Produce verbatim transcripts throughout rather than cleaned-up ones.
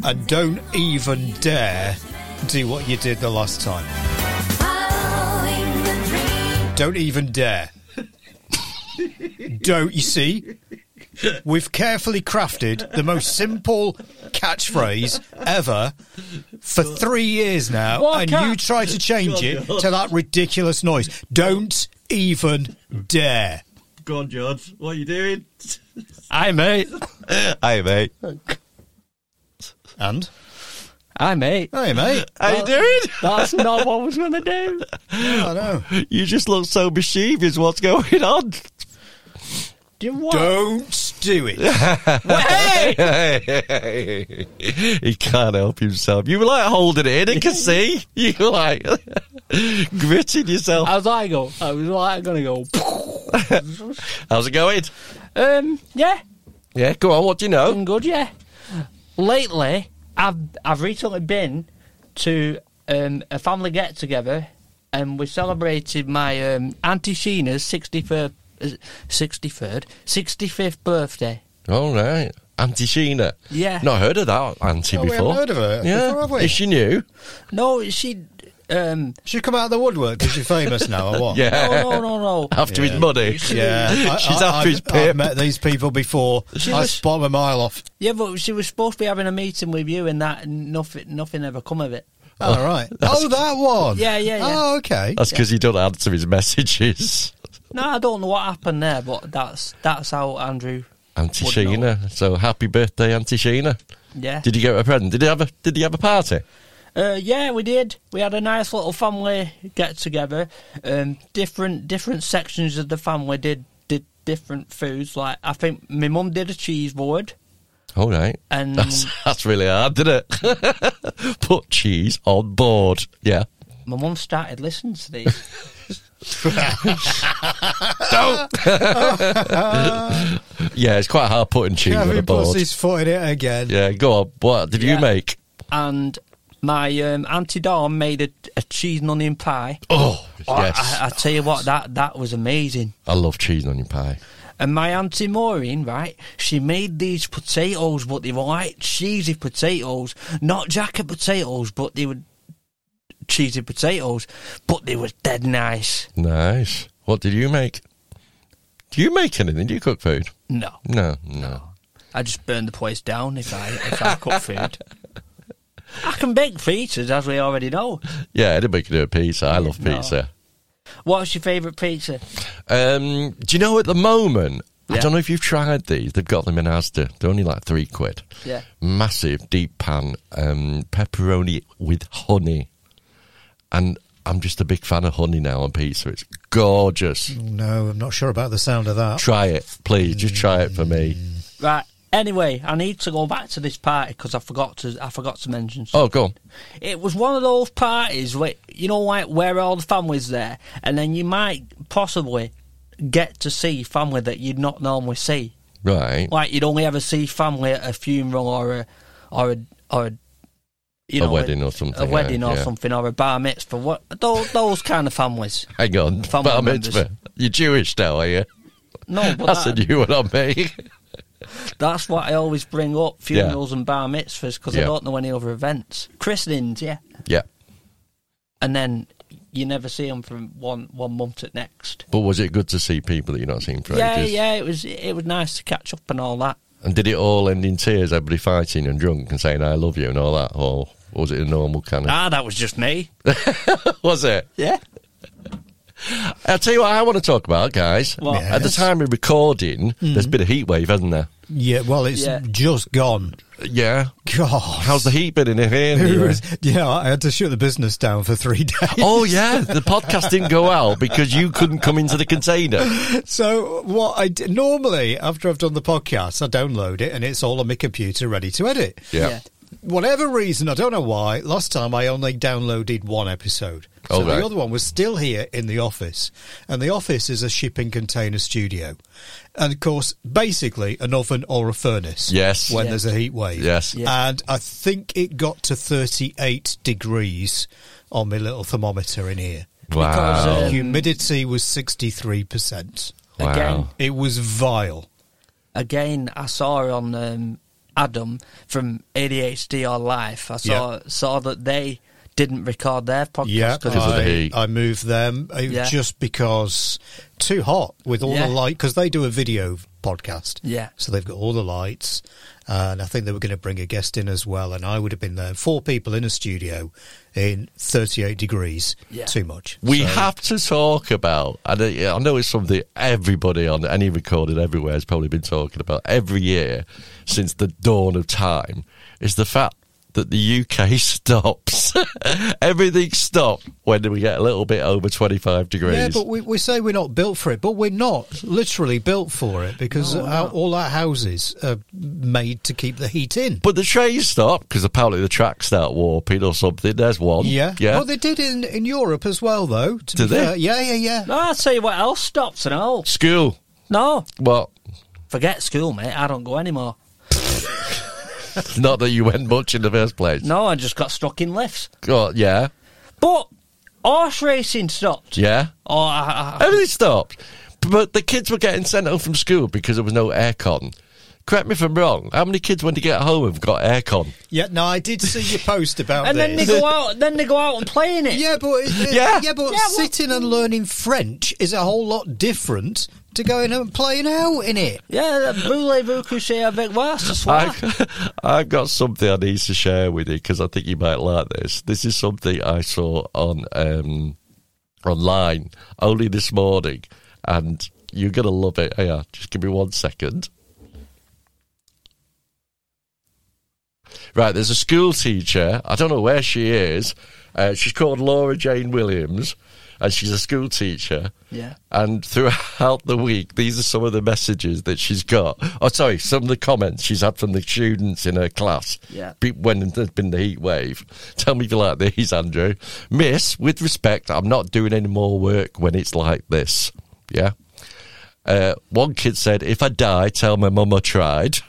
And don't even dare do what you did the last time. Don't even dare. Don't, you see? We've carefully crafted the most simple catchphrase ever for three years now, What and cat- you try to change it to that ridiculous noise. Don't even dare. Go on, George. What are you doing? Hi, mate. Hi, mate. And? Hi, mate. Hey, mate. How you doing? That's not what I was going to do. I know. You just look so mischievous. What's going on? Do you want? Don't do it. Hey! He can't help himself. You were like holding it in, I can see. You were like gritting yourself. I was like, go. I was like, going to go. How's it going? Um, yeah, Yeah, go on. What do you know? been good. Yeah. Lately, I've I've recently been to um, a family get together, and we celebrated my um, Auntie Sheena's sixty-third, sixty-third, sixty-fifth birthday. All right. Auntie Sheena. Yeah. Not heard of that Auntie Oh, we before. haven't heard of her yeah. before, have we? Is she new? No, she. Um, She come out of the woodwork because she's famous now, or what? Yeah. no, no, no, no. After Yeah. his money. Yeah, I, She's I, after his I've, I've pip. met these people before. She I was- spot them a mile off. Yeah, but she was supposed to be having a meeting with you, and that and nothing, nothing ever come of it. All right. Oh, that one. Yeah, yeah, yeah. Oh, okay. That's because he don't answer his messages. No, I don't know what happened there, but that's that's how Andrew. Auntie Would know. Sheena. So happy birthday, Auntie Sheena. Yeah. Did you get her a present? Did he have a Did he have a party? Uh, yeah, we did. We had a nice little family get together. Um, different different sections of the family did did different foods. Like I think my mum did a cheese board, All right. and That's that's really hard, didn't it? Put cheese on board. Yeah. my mum started listening to these. Don't. Yeah, it's quite hard putting cheese on a Kevin puts board. his foot in it again. Yeah, go on. What did Yeah. you make? And my um, Auntie Dawn made a, a cheese and onion pie. Oh, Oh, yes. I, I tell you what, that that was amazing. I love cheese and onion pie. And my Auntie Maureen, right, she made these potatoes, but they were like cheesy potatoes. Not jacket potatoes, but they were cheesy potatoes. But they were dead nice. Nice. What did you make? Do you make anything? Do you cook food? No, No, no. I just burn the place down if I if I cook food. I can bake pizzas, as we already know. Yeah, anybody can do a pizza. I love No. pizza. What's your favourite pizza? Um, do you know at the moment, I Yeah. don't know if you've tried these, they've got them in Asda. They're only like three quid. Yeah. Massive, deep pan, um, pepperoni with honey. And I'm just a big fan of honey now on pizza. It's gorgeous. Oh, no, I'm not sure about the sound of that. Try it, please. Just try it for me. Right. Anyway, I need to go back to this party because I forgot to I forgot to mention something. Oh, go on. It was one of those parties where, you know, like where all the family's there, and then you might possibly get to see family that you'd not normally see. Right. Like you'd only ever see family at a funeral or a or a or a, you A know, wedding or something, a wedding yeah, or yeah. something, or a bar mitzvah. What those those kind of families? Hang on. Family Bar members. mitzvah. You're Jewish now, are you? No, but I that, said you were not me. that's what I always bring up: funerals and bar mitzvahs, because I Yeah. don't know any other events. Christenings, yeah, Yeah. and then you never see them from one one month to the next. But was it good to see people that you're not seeing for Yeah, ages? yeah, it was it was nice to catch up and all that. And did it all end in tears, everybody fighting and drunk and saying, I love you and all that? Or was it a normal kind of... Ah, that was just me. Was it? Yeah. I'll tell you what I want to talk about, guys. What? At the Yes. time of recording, there's been a heat wave, hasn't there? Yeah, well, it's Yeah. just gone. Yeah. God. How's the heat been in here? It anyway? was- yeah, I had to shut the business down for three days. Oh, yeah. The podcast didn't go out because you couldn't come into the container. So what I d- normally, after I've done the podcast, I download it and it's all on my computer ready to edit. Yeah. Yeah. Whatever reason, I don't know why, last time I only downloaded one episode. So Oh, right. the other one was still here in the office. And the office is a shipping container studio. And of course, basically an oven or a furnace. Yes. When Yeah. there's a heat wave. Yes. Yeah. And I think it got to thirty-eight degrees on my little thermometer in here. Wow. Because, um, Humidity was sixty-three percent. Wow. Again, It was vile. again, I saw on um, Adam from A D H D or Life. I saw Yeah. saw that they didn't record their podcast. Yeah, Because of the I, heat. I moved them uh, Yeah. just because too hot with all Yeah. the light, because they do a video podcast. Yeah. So they've got all the lights, and I think they were going to bring a guest in as well, and I would have been there. Four people in a studio in thirty-eight degrees. Yeah. Too much. We So- have to talk about, and I I know it's something everybody on any recording everywhere has probably been talking about every year since the dawn of time, is the fact that the U K stops. Everything stops when we get a little bit over twenty-five degrees. Yeah, but we, we say we're not built for it, but we're not literally built for it because No, we're our, not. all our houses are made to keep the heat in. But the trains stop because apparently the tracks start warping or something. There's one. Yeah, Yeah. Well, they did in, in Europe as well, though. To Did be they? fair. Yeah, yeah, yeah. No, I'll tell you what else stops and all. School. No, Well, forget school, mate. I don't go anymore. not that you went much in the first place. No, I just got stuck in lifts. Oh, yeah. But horse racing stopped. Yeah. Oh, I, I, Everything stopped. But the kids were getting sent home from school because there was no aircon. Correct me if I'm wrong. How many kids, when they get home, have got aircon? Yeah, no, I did see your post about and then they this. go out. Then they go out and play in it. Yeah, but it- Yeah. yeah, but Yeah, well- sitting and learning French is a whole lot different to going out and playing out in it. Yeah, voulez-vous coucher avec moi ce soir? I, I've got something I need to share with you because I think you might like this. This is something I saw on um, online only this morning, and you're going to love it. Here, just give me one second. Right, there's a school teacher. I don't know where she is. Uh, she's called Laura Jane Williams, and she's a school teacher. Yeah. And throughout the week, these are some of the messages that she's got. Oh, sorry, some of the comments she's had from the students in her class. Yeah. Be- When there's been the heat wave. Tell me if you like these, Andrew. Miss, with respect, I'm not doing any more work when it's like this. Yeah. Uh, one kid said, if I die, tell my mum I tried.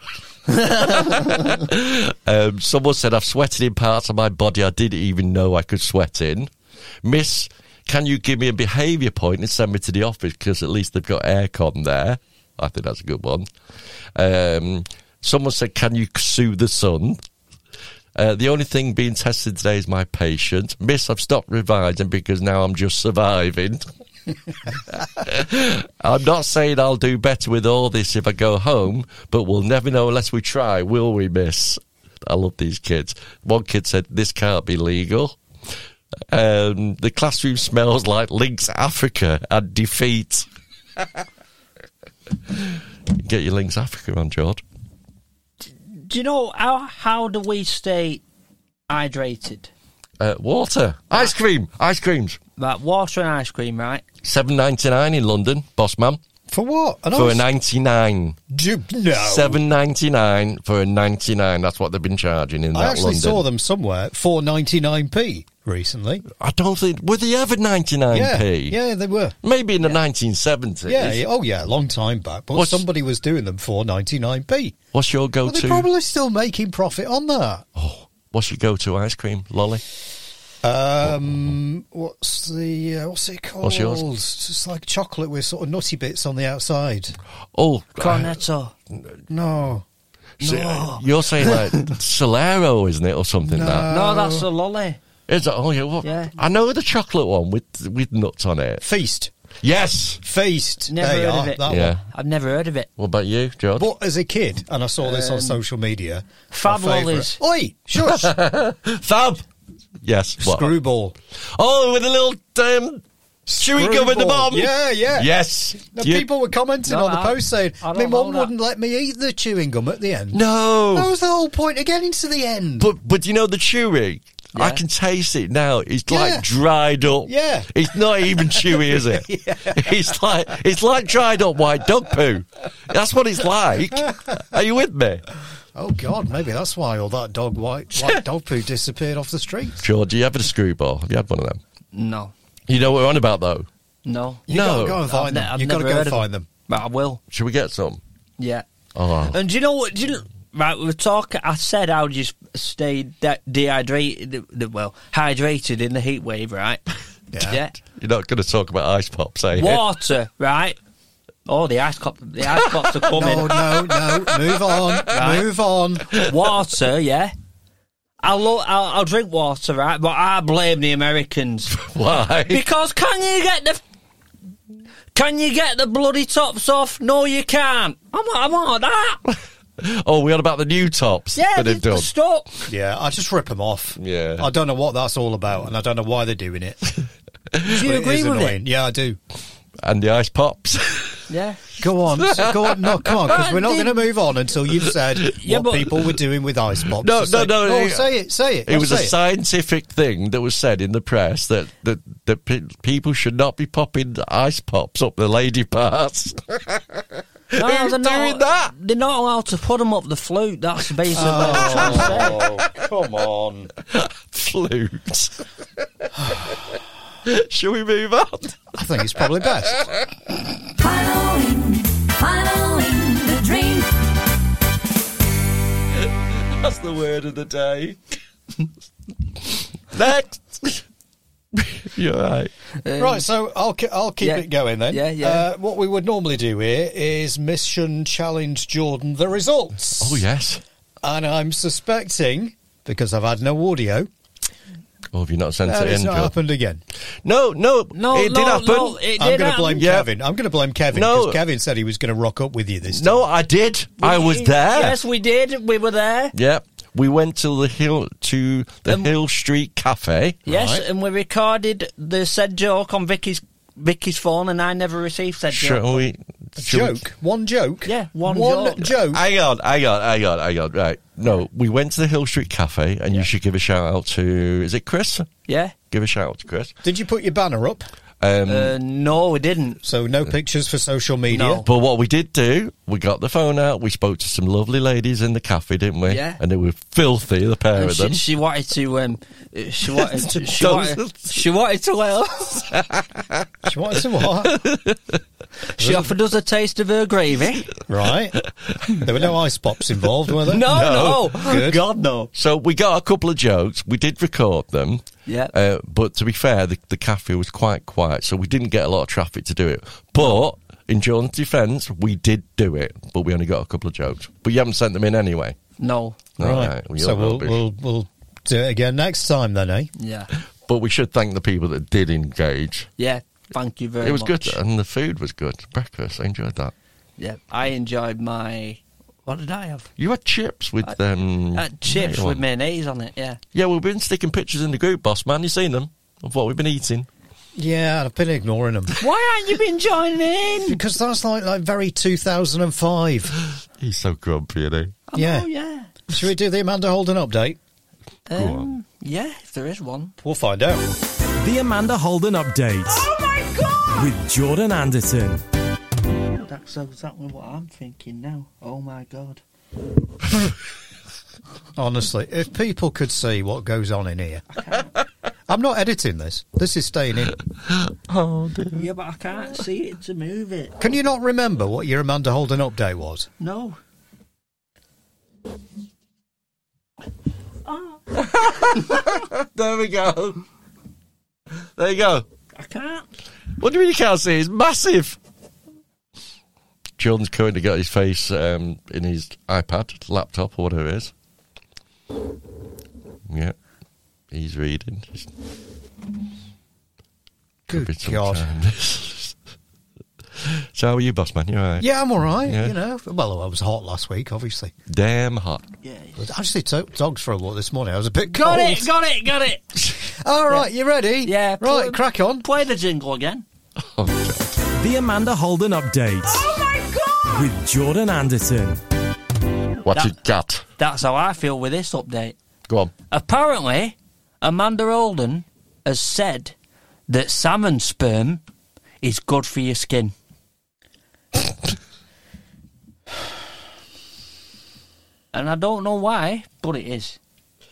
um, someone said, I've sweated in parts of my body I didn't even know I could sweat in. Miss, can you give me a behaviour point and send me to the office because at least they've got aircon there? I think that's a good one. Um, someone said, can you sue the sun? Uh, the only thing being tested today is my patience. Miss, I've stopped revising because now I'm just surviving. I'm not saying I'll do better with all this if I go home, but we'll never know unless we try, will we, miss? I love these kids. One kid said, this can't be legal. Um, the classroom smells like Lynx Africa and defeat. Get your Lynx Africa on, George. Do you know how how do we stay hydrated? Uh, water. Ice cream. Ice creams. Right, water and ice cream, right? seven ninety-nine in London, boss man. For what? An For a ice- ninety-nine. Do- no. seven ninety-nine for a ninety-nine. That's what they've been charging in I that actually London. saw them somewhere for ninety-nine p recently. I don't think... Were they ever ninety-nine p? Yeah, yeah, they were. Maybe in the nineteen seventies. Yeah, yeah, oh yeah, a long time back. But What's- somebody was doing them for ninety-nine p. What's your Well, go-to... they're probably still making profit on that. Oh, what's your go-to ice cream, Lolly? Um, what's the uh, what's it called? What's yours? It's just like chocolate with sort of nutty bits on the outside. Oh, Cornetto. No, so, No. uh, you're saying like Solero, isn't it, or something No. like that? No, that's a lolly. Is it? Oh, yeah, what? Yeah. I know the chocolate one with with nuts on it. Feast, Yes. feast. Never there you heard are, of it. that Yeah. one. I've never heard of it. What about you, George? But as a kid, and I saw this on Um, social media, Fab my favourite- lollies. Oi, shush! Fab. Yes. What? Screwball. Oh, with a little um, chewy gum in the Screwball. bottom. Yeah, yeah. Yes. The You- people were commenting No, on the I- post saying, I don't my know mum that." wouldn't let me eat the chewing gum at the end. No. That was the whole point of getting to the end. But but you know the chewy? I Yeah. can taste it now. It's Yeah. like dried up. Yeah. It's not even chewy, is it? It's like it's like dried up white dog poo. That's what it's like. Are you with me? Oh, God, maybe that's why all that dog white, white dog poo disappeared off the streets. George, you ever had a screwball? Have you had one of them? No. You know what we're on about though? No. You No. gotta go and I've find ne- them. I've you gotta never go heard and of find them. But I will. Should we get some? Yeah. Oh. And do you know what? Do you know, right, we were talking. I said how do you s- stay de- dehydrated, de- well, hydrated in the heat wave, right? Yeah. You're not going to talk about ice pops, are you? Water, right? Oh, the ice cop, the ice pops are coming. No, no, no. Move on. Right. Move on. Water, yeah. I'll, lo- I'll I'll drink water, right? But I blame the Americans. Why? Because can you get the can you get the bloody tops off? No, you can't. I'm I'm on that. Oh, we on about the new tops Yeah, that they've they're done. stuck. Yeah, I just rip them off. Yeah. I don't know what that's all about, and I don't know why they're doing it. Do But you it agree is with annoying. it? Yeah, I do. And the ice pops. Yeah. Go on, so go on. No, come on, because we're not Did- going to move on until you've said Yeah, what but- people were doing with ice pops. No, So no, say, no, Oh, it- say it, say it. It was a say scientific thing that was said in the press that that, that pe- people should not be popping ice pops up the lady parts. No, Who's they're not, doing that? They're not allowed to put them up the flute. That's basically what I'm trying to say. Oh, come on. Flute. Shall we move on? I think it's probably best. Following, following the dream. That's the word of the day. Next. You're right. Um, Right, so I'll ke- I'll keep yeah. it going then. Yeah, yeah. Uh, what we would normally do here is mission challenge Jordan the results. Oh, yes. And I'm suspecting, because I've had no audio, Oh, have you not sent that it it's in, not Joe? happened again. No, no, No, it no, did happen. no, it I'm did going to happen. blame Yeah. Kevin. I'm going to blame Kevin No. because Kevin said he was going to rock up with you this time. No, I did. I was there. Yes, we did. We were there. Yeah, we went to the hill to the Um, Hill Street Cafe. Yes, Right. and we recorded the said joke on Vicky's Vicky's phone, and I never received said joke. Shall we? A shall we- joke? One joke? Yeah, one One joke. joke. Hang on, hang on, hang on, hang on. Right, no, we went to the Hill Street Cafe, and you should give a shout out to. Is it Chris? Yeah. Give a shout out to Chris. Did you put your banner up? Um, Uh, no, we didn't. So no pictures for social media? No. But what we did do, we got the phone out. We spoke to some lovely ladies in the cafe, didn't we? Yeah. And they were filthy, the pair And of she, them. she wanted to. Um, she wanted. To, she, Don't- wanted she wanted to let us. She wanted some what? She offered us a taste of her gravy. Right. There were no ice pops involved, were there? No, no, Good. God no. So we got a couple of jokes. We did record them. Yeah. Uh, but to be fair, the, the cafe was quite quiet, so we didn't get a lot of traffic to do it. But in Jordan's defence, we did do it, but we only got a couple of jokes. But you haven't sent them in anyway. No. Right. well, So you're we'll, rubbish. we'll we'll do it again next time then, eh? Yeah. But we should thank the people that did engage. Yeah. Thank you very much. It was good, and the food was good. Breakfast, I enjoyed that. Yeah. I enjoyed my. What did I have? You had chips with um, Uh, chips mayo with on. mayonnaise on it. Yeah. Yeah, we've been sticking pictures in the group, boss man. You seen them of what we've been eating? Yeah, I've been ignoring them. Why aren't you been joining in? Because that's like like very two thousand five. He's so grumpy, isn't he? I Yeah. know, yeah. Should we do the Amanda Holden update? Go on. Um, yeah, if there is one. We'll find out. The Amanda Holden Update. Oh my God! With Jordan Anderson. That's exactly what I'm thinking now. Oh my God. Honestly, if people could see what goes on in here. I'm not editing this. This is staying in. Oh, dear. Yeah, but I can't see it to move it. Can you not remember what your Amanda Holden update was? No. There we go. There you go. I can't. What do you mean you can't see? It's massive. Jordan's currently got his face um, in his iPad, laptop, or whatever it is. Yeah. He's reading. He's Good been some God. time. So how are you, boss man? You all right? Yeah, I'm all right, Yeah. you know. Well, I was hot last week, obviously. Damn hot. Yeah. But I actually took dogs for a walk this morning. I was a bit Got cold. it, got it, got it. All right, you ready? Yeah. Right, play- crack on. Play the jingle again. Oh, God. The Amanda Holden Update. Oh my God! With Jordan Anderson. What That- you got? That's how I feel with this update. Go on. Apparently, Amanda Holden has said that salmon sperm is good for your skin. And I don't know why, but it is.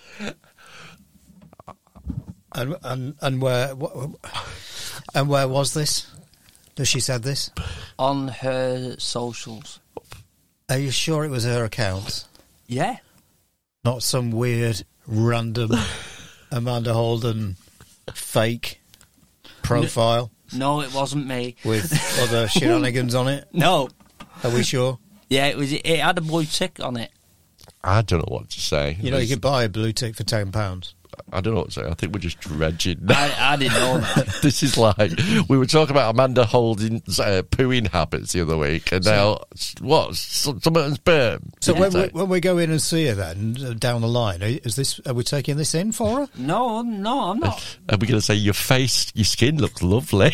And and and where wh- and where was this? That she said this? On her socials. Are you sure it was her account, Yeah. not some weird random Amanda Holden fake profile? No, it wasn't me. with other shenanigans on it? No. Are we sure? Yeah, it was. It had a blue tick on it. I don't know what to say. You know, you could buy a blue tick for ten pounds. I don't know what to say. I think we're just dredging. I, I didn't know that. This is like we were talking about Amanda Holden's uh, pooing habits the other week, and now what? Someone's sperm. So did when you we, say? when we go in and see her, then uh, down the line, is this? Are we taking this in for her? No, no, I'm not. Are we going to say your face, your skin looks lovely?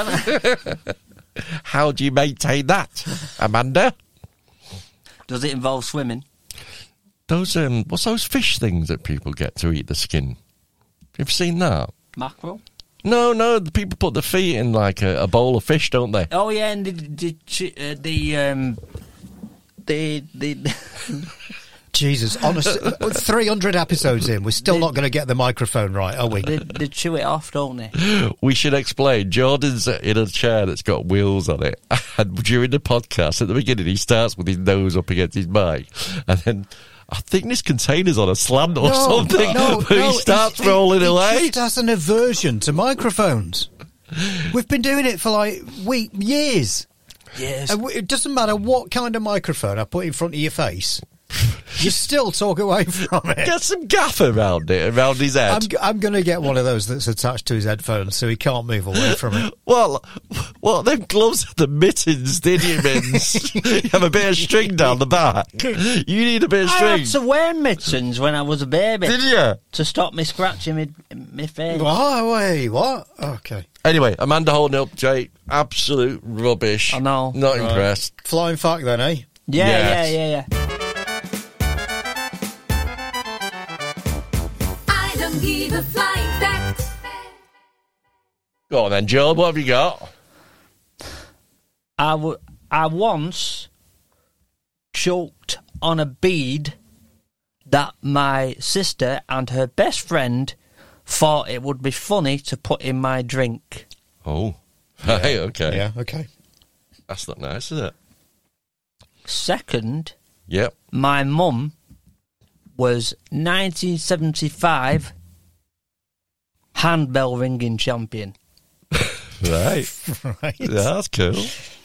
How do you maintain that, Amanda? Does it involve swimming? Those um, what's those fish things that people get to eat the skin? You've seen that? Mackerel? No, no. The people put the feet in like a, a bowl of fish, don't they? Oh yeah, and the the chi- uh, the um the the. Jesus, honestly, three hundred episodes in, we're still not going to get the microphone right, are we? They, they chew it off, don't they? We should explain. Jordan's in a chair that's got wheels on it, and during the podcast, at the beginning, he starts with his nose up against his mic, and then I think this container's on a slant or something. No, but no, he starts he- rolling he away. He just has an aversion to microphones. We've been doing it for like week, years. Yes. And it doesn't matter what kind of microphone I put in front of your face, you still talk away from it. Get some gaff around it, around his head. I'm, g- I'm going to get one of those that's attached to his headphones so he can't move away from it. Well, well, them gloves are the mittens, did you, Minns? You have a bit of string down the back. You need a bit of I string. had to wear mittens when I was a baby Did you? to stop me scratching me, me face. Oh, wait, what? Okay. Anyway, Amanda holding up, Jake. Absolute rubbish. I know. Not Right. impressed. Flying fact then, eh? Yeah, Yes. yeah, yeah, yeah. I don't give a flying fact. Go on then, Joe. What have you got? I, w- I once choked on a bead that my sister and her best friend thought it would be funny to put in my drink. Oh. Hey, okay. Yeah, okay. That's not nice, is it? Second, Yep. my mum was nineteen seventy-five handbell ringing champion. Right. Right. Yeah, that's cool.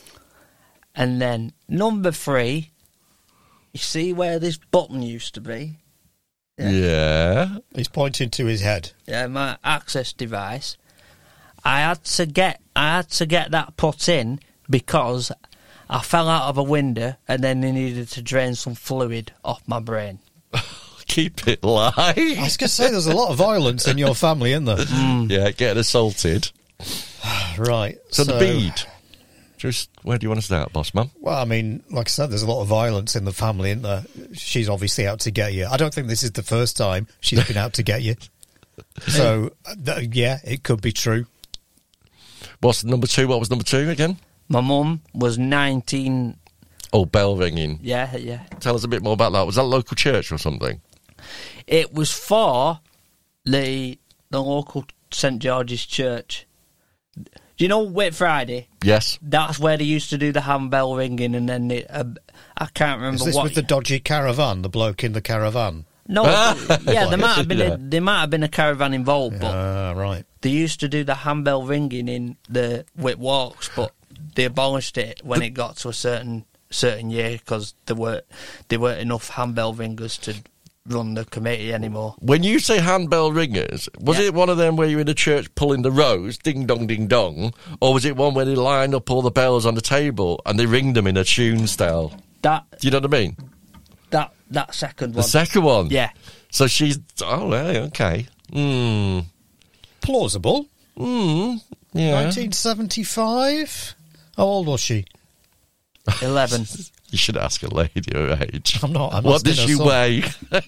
And then number three, you see where this button used to be? Yeah. yeah. He's pointing to his head. Yeah, my access device. I had to get I had to get that put in because I fell out of a window and then they needed to drain some fluid off my brain. Keep it light. I was going to say, there's a lot of violence in your family, isn't there? Yeah, getting assaulted. Right. So, the bead. Just, where do you want to start, boss man? Well, I mean, like I said, there's a lot of violence in the family, isn't there? She's obviously out to get you. I don't think this is the first time she's been out to get you. So, uh, th- yeah, it could be true. What's number two? What was number two again? My mum was nineteen. Oh, bell ringing. Yeah, yeah. Tell us a bit more about that. Was that a local church or something? It was for the the local Saint George's Church. Do you know Whit Friday? Yes. That's where they used to do the handbell ringing, and then they, uh, I can't remember Is this what. with the dodgy caravan, the bloke in the caravan? No, yeah, there might have been Yeah. a, there might have been a caravan involved, but Ah, right. they used to do the handbell ringing in the Whit Walks, but they abolished it when it got to a certain certain year because there weren't there weren't enough handbell ringers to run the committee anymore. When you say handbell ringers, was Yeah. it one of them where you're in a church pulling the rows, ding dong, ding dong, or was it one where they line up all the bells on the table and they ring them in a tune style? That Do you know what I mean? that that second The one, second one. yeah. So she's oh, right, okay. Hmm. Plausible. Hmm. Yeah. nineteen seventy-five? How old was she? eleven. You should ask a lady her age. I'm not. I'm What asking does her she son. weigh?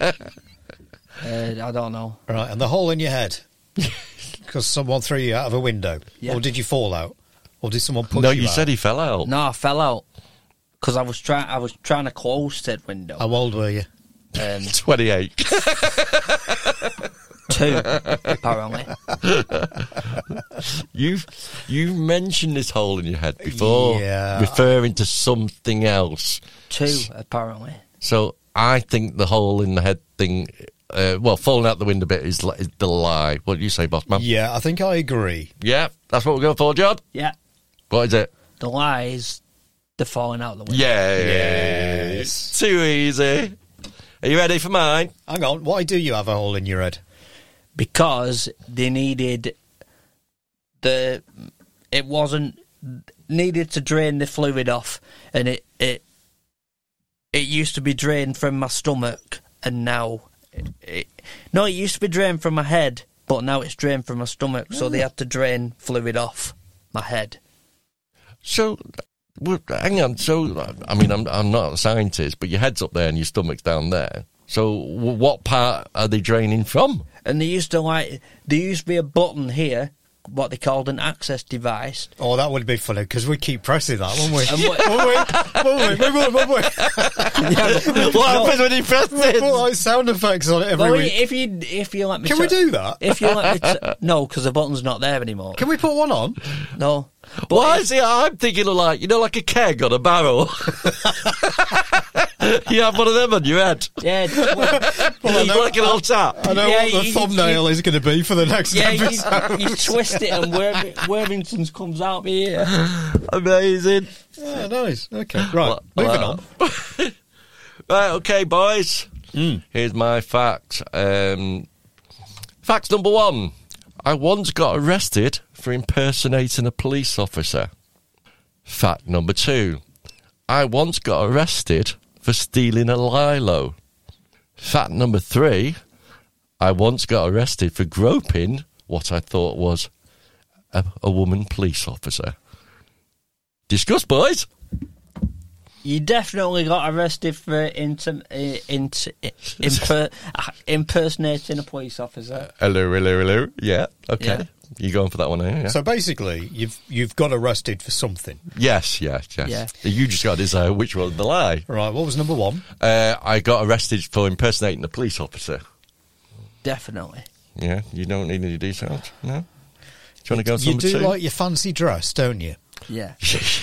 uh, I don't know. Right, and the hole in your head because someone threw you out of a window, Yeah. or did you fall out, or did someone push No, you you out? said he fell out. No, I fell out because I was trying. I was trying to close said window. How old were you? Um, twenty-eight. two apparently. You've you've mentioned this hole in your head before, Yeah. referring to something else. Two apparently. So I think the hole in the head thing uh, well, falling out the window bit is, li- is the lie. What do you say, boss man? Yeah, I think I agree. Yeah, that's what we're going for, John. Yeah. What is it? The lie is the falling out the window. Yeah, Yes. too easy. Are you ready for mine? Hang on, why do you have a hole in your head? Because they needed the... It wasn't... Needed to drain the fluid off, and it... it It used to be drained from my stomach, and now... It, it, no, it used to be drained from my head, but now it's drained from my stomach, so they had to drain fluid off my head. So, well, hang on. So, I mean, I'm I'm not a scientist, but your head's up there and your stomach's down there. So, w- what part are they draining from? And they used to, like... There used to be a button here, what they called an access device. Oh, that would be funny, because we keep pressing that, wouldn't we? And what, Won't we? Won't we? Won't we? Won't we? yeah, but, What happens when you press We put it? like sound effects on it every well, week. if you if you let me... Can t- we do that? If you let me... T- no, because the button's not there anymore. Can we put one on? No. But Why if- is it? I'm thinking of like, you know, like a keg on a barrel. You have one of them on your head. Yeah, well, Well, I know- like an old tap. I know Yeah, what the you- thumbnail is going to be for the next yeah, episode. you, you twist it and Worm- Worthington's comes out my ear. Amazing. Yeah, nice. Okay, right. Well, moving well, on. Right, okay, boys. Mm. Here's my fact. Um, fact number one. I once got arrested for impersonating a police officer. Fact number two. I once got arrested for stealing a Lilo. Fact number three. I once got arrested for groping what I thought was a, a woman police officer. Discuss, boys. You definitely got arrested for inter- uh, inter- imper- uh, impersonating a police officer. Hello, hello, hello. Yeah, okay. Yeah. You going for that one, eh? Yeah. So basically, you've you've got arrested for something. Yes, yes, yes. Yeah. You just got to decide which was the lie. Right, what was number one? Uh, I got arrested for impersonating a police officer. Definitely. Yeah, you don't need any details, no? Do you want to go to You number do two? like your fancy dress, don't you? Yeah.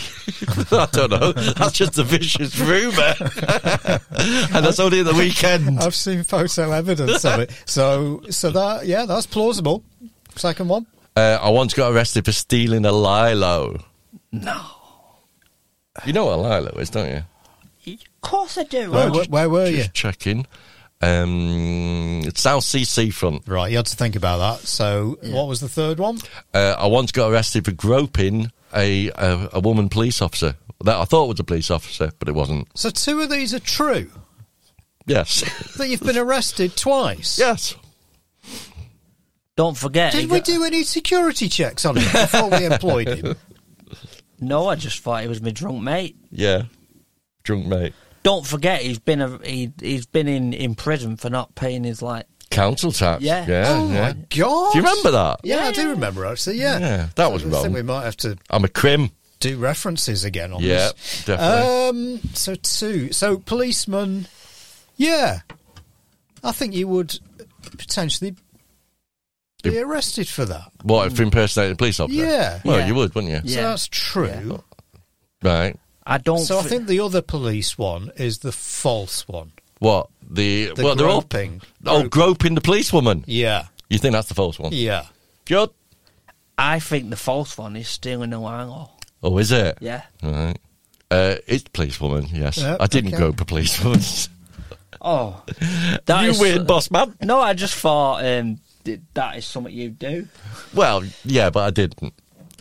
I don't know. That's just a vicious rumour. And that's only at the weekend. I've seen photo evidence of it. So, so that yeah, that's plausible. Second one. Uh, I once got arrested for stealing a Lilo. No. You know what a Lilo is, don't you? Of course I do. Where, where, where were you? Just checking. Um, it's South Sea Seafront. Right, you had to think about that. So, what was the third one? Uh, I once got arrested for groping a, a a woman police officer that I thought was a police officer, but it wasn't. So, two of these are true. Yes. That you've been arrested twice. Yes. Don't forget. he Did we got- do any security checks on him before we employed him? No, I just thought he was my drunk mate. Yeah. Drunk mate. Don't forget, he's been a, he he's been in, in prison for not paying his like. Council tax. Yeah. Yeah. Oh yeah. my god! Do you remember that? Yeah, I Yeah. do remember actually. Yeah, Yeah, that was I think wrong. we might have to I'm a crim. do references again on Yeah, this. definitely. Um, so two. So policeman. Yeah, I think you would potentially be If- arrested for that. What, for impersonating a police officer? Yeah. Well, Yeah. you would, wouldn't you? So Yeah. that's true. Right. I don't. So I thi- think the other police one is the false one. What? The, The well, they're all. groping. Oh, groping the policewoman. Yeah, You think that's the false one? yeah. Judd? I think the false one is stealing a Lilo. Oh, is it? Yeah. Right. Uh, it's policewoman, yes. Yeah, I didn't okay. grope a policewoman. Oh, that You is- weird boss man. No, I just thought um, th- that is something you do. Well, yeah, but I didn't.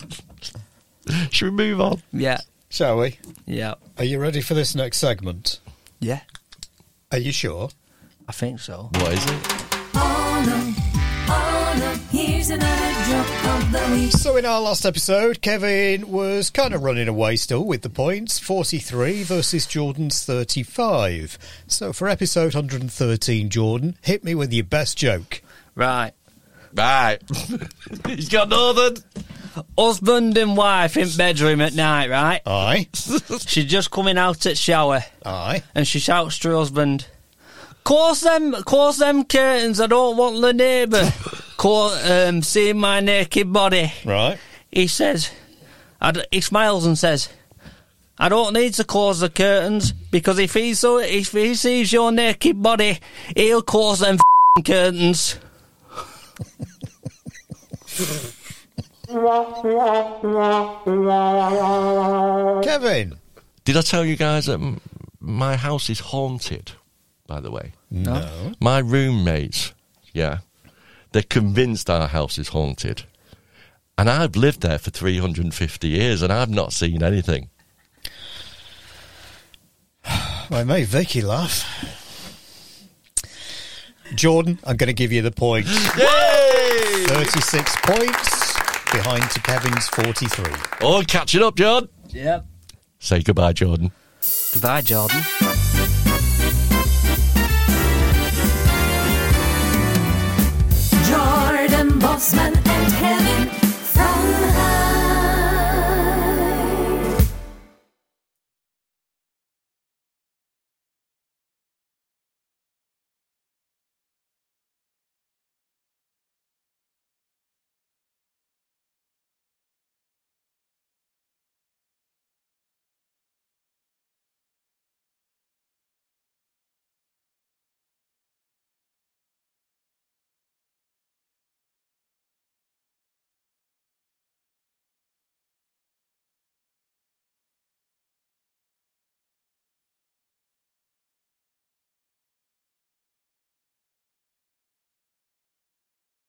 Should we move on? Yeah. Shall we? Yeah. Are you ready for this next segment? Yeah. Are you sure? I think so. What is it? Oh no, oh no, here's another joke of the week. So in our last episode, Kevin was kind of running away still with the points, forty-three versus Jordan's thirty-five. So for episode one hundred thirteen, Jordan, hit me with your best joke. Right. Right. He's got northern. Husband and wife in bedroom at night, right? Aye, She's just coming out at shower aye. and she shouts to her husband, Close them, close them curtains, I don't want the neighbour clo- um, seeing my naked body. Right. He says, I d- he smiles and says, I don't need to close the curtains because if he, so, if he sees your naked body, he'll close them curtains. Kevin. Did I tell you guys that m- my house is haunted, by the way? No. My roommates, yeah, they're convinced our house is haunted. And I've lived there for three hundred fifty years and I've not seen anything. Well, it made Vicky laugh. Jordan, I'm going to give you the point. Yay! thirty-six points behind to Kevin's forty-three. Oh, catching up, John. Yep. Say goodbye, Jordan. Goodbye, Jordan. Jordan Bossman and Kevin from High.